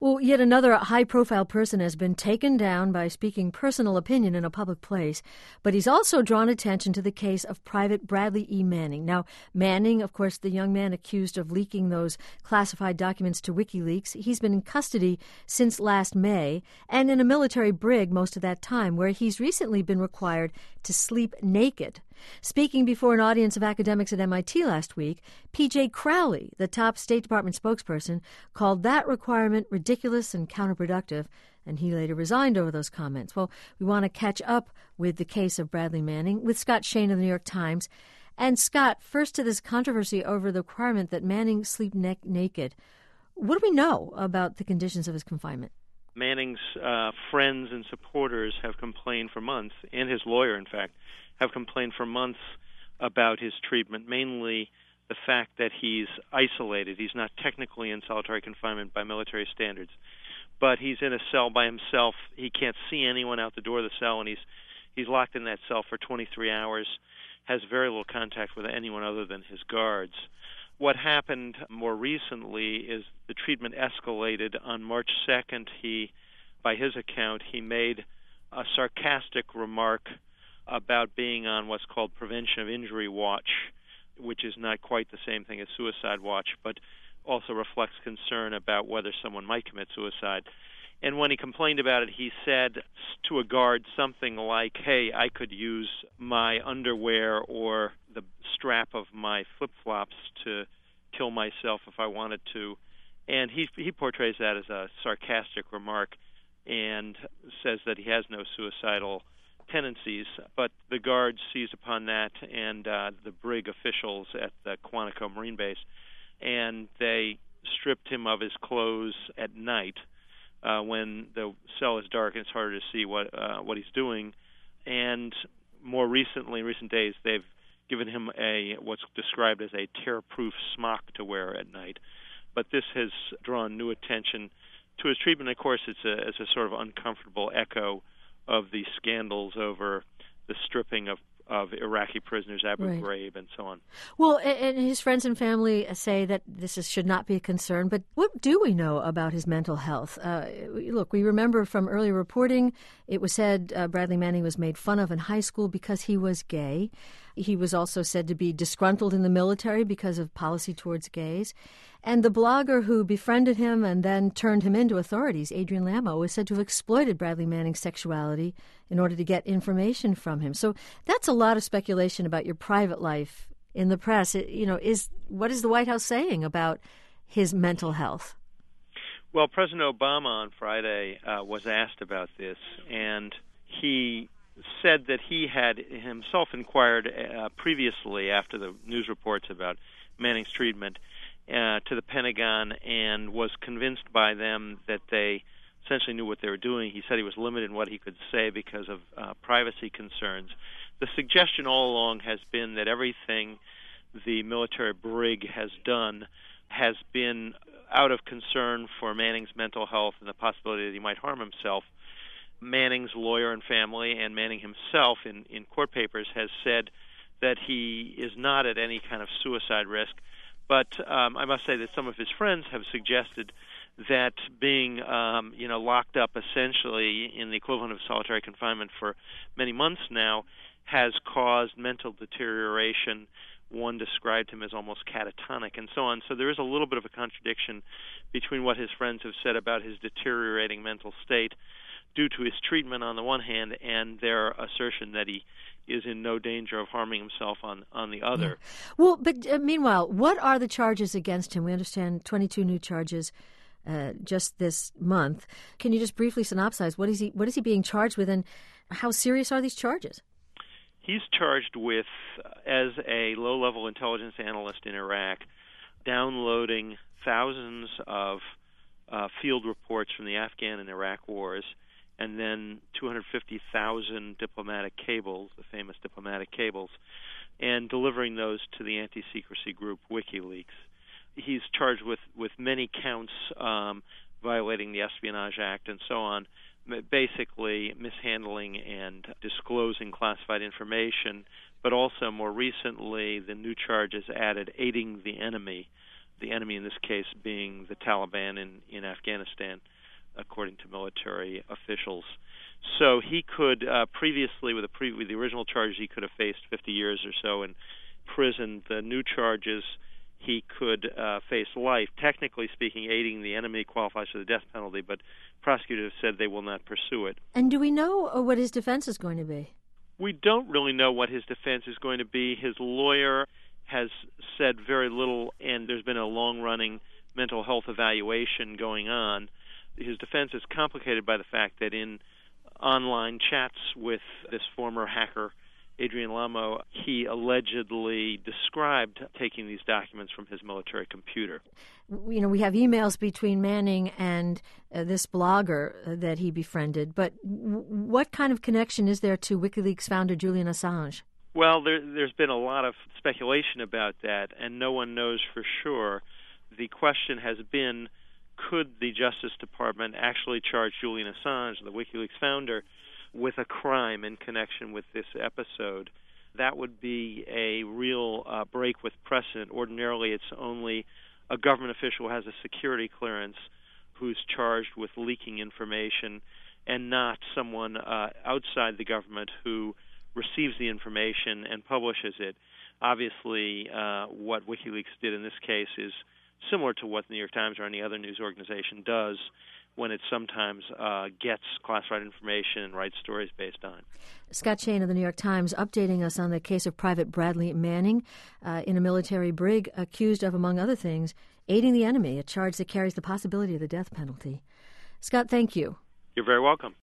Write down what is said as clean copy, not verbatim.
Well, yet another high-profile person has been taken down by speaking personal opinion in a public place, but he's also drawn attention to the case of Private Bradley E. Manning. Now, Manning, of course, the young man accused of leaking those classified documents to WikiLeaks, he's been in custody since last May and in a military brig most of that time, where he's recently been required to sleep naked. Speaking before an audience of academics at MIT last week, P.J. Crowley, the top State Department spokesperson, called that requirement ridiculous and counterproductive, and he later resigned over those comments. Well, we want to catch up with the case of Bradley Manning with Scott Shane of the New York Times. And Scott, first to this controversy over the requirement that Manning sleep naked. What do we know about the conditions of his confinement? Manning's friends and supporters have complained for months, and his lawyer, in fact, have complained for months about his treatment, mainly the fact that he's isolated. He's not technically in solitary confinement by military standards, but he's in a cell by himself. He can't see anyone out the door of the cell, and he's locked in that cell for 23 hours, has very little contact with anyone other than his guards. What happened more recently is the treatment escalated. On March 2nd, by his account, he made a sarcastic remark about being on what's called Prevention of Injury Watch, which is not quite the same thing as Suicide Watch, but also reflects concern about whether someone might commit suicide. And when he complained about it, he said to a guard something like, hey, I could use my underwear or the strap of my flip-flops to kill myself if I wanted to. And he portrays that as a sarcastic remark and says that he has no suicidal tendencies, but the guards seized upon that and the brig officials at the Quantico Marine Base, and they stripped him of his clothes at night when the cell is dark and it's harder to see what he's doing. And more recently, in recent days, they've given him what's described as a tear-proof smock to wear at night. But this has drawn new attention to his treatment. Of course, it's a sort of uncomfortable echo of the scandals over the stripping of Iraqi prisoners, Abu Ghraib, and so on. Well, and his friends and family say that should not be a concern, but what do we know about his mental health? Look, we remember from earlier reporting, it was said Bradley Manning was made fun of in high school because he was gay. He was also said to be disgruntled in the military because of policy towards gays. And the blogger who befriended him and then turned him into authorities, Adrian Lamo, was said to have exploited Bradley Manning's sexuality in order to get information from him. So that's a lot of speculation about your private life in the press. What is the White House saying about his mental health? Well, President Obama on Friday was asked about this, and he said that he had himself inquired previously after the news reports about Manning's treatment to the Pentagon and was convinced by them that they essentially knew what they were doing. He said he was limited in what he could say because of privacy concerns. The suggestion all along has been that everything the military brig has done has been out of concern for Manning's mental health and the possibility that he might harm himself. Manning's lawyer and family and Manning himself in court papers has said that he is not at any kind of suicide risk. But I must say that some of his friends have suggested that being locked up essentially in the equivalent of solitary confinement for many months now has caused mental deterioration. One described him as almost catatonic and so on. So there is a little bit of a contradiction between what his friends have said about his deteriorating mental state due to his treatment on the one hand and their assertion that he is in no danger of harming himself on the other. Yeah. Well, but meanwhile, what are the charges against him? We understand 22 new charges just this month. Can you just briefly synopsize what is he being charged with, and how serious are these charges? He's charged with, as a low-level intelligence analyst in Iraq, downloading thousands of field reports from the Afghan and Iraq wars, and then 250,000 diplomatic cables, the famous diplomatic cables, and delivering those to the anti-secrecy group WikiLeaks. He's charged with many counts violating the Espionage Act and so on, basically mishandling and disclosing classified information, but also more recently the new charges added aiding the enemy in this case being the Taliban in Afghanistan. according to military officials. So he could previously, with the original charges, he could have faced 50 years or so in prison. The new charges, he could face life. Technically speaking, aiding the enemy qualifies for the death penalty, but prosecutors have said they will not pursue it. And do we know what his defense is going to be? We don't really know what his defense is going to be. His lawyer has said very little, and there's been a long-running mental health evaluation going on. His defense is complicated by the fact that in online chats with this former hacker, Adrian Lamo, he allegedly described taking these documents from his military computer. We have emails between Manning and this blogger that he befriended, but what kind of connection is there to WikiLeaks founder Julian Assange? Well, there's been a lot of speculation about that, and no one knows for sure. The question has been, could the Justice Department actually charge Julian Assange, the WikiLeaks founder, with a crime in connection with this episode? That would be a real break with precedent. Ordinarily, it's only a government official who has a security clearance who's charged with leaking information, and not someone outside the government who receives the information and publishes it. Obviously, what WikiLeaks did in this case is similar to what the New York Times or any other news organization does when it sometimes gets classified information and writes stories based on. Scott Shane of the New York Times updating us on the case of Private Bradley Manning in a military brig accused of, among other things, aiding the enemy, a charge that carries the possibility of the death penalty. Scott, thank you. You're very welcome.